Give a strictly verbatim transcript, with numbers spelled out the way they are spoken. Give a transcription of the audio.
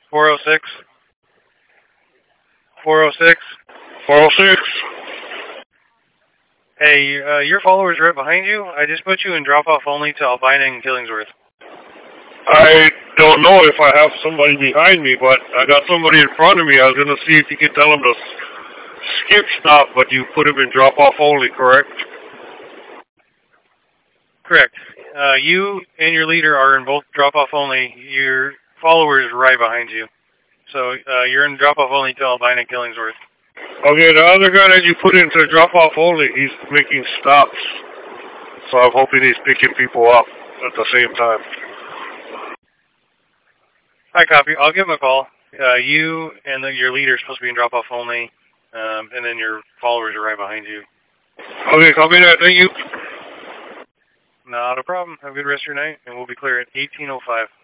four oh six. four oh six. four oh six. Hey, uh, your follower's right behind you. I just put you in drop-off only to Albina and Killingsworth. I don't know if I have somebody behind me, but I got somebody in front of me. I was going to see if you could tell him to skip stop, but you put him in drop-off only, correct? Correct. Uh, you and your leader are in both drop-off only. Your follower is right behind you. So uh, you're in drop-off only to Albina and Killingsworth. Okay, the other guy that you put into drop-off only, he's making stops. So I'm hoping he's picking people up at the same time. I copy. I'll give him a call. Uh, you and the, your leader are supposed to be in drop-off only, um, and then your followers are right behind you. Okay, copy that. Thank you. Not a problem. Have a good rest of your night, and we'll be clear at eighteen oh five.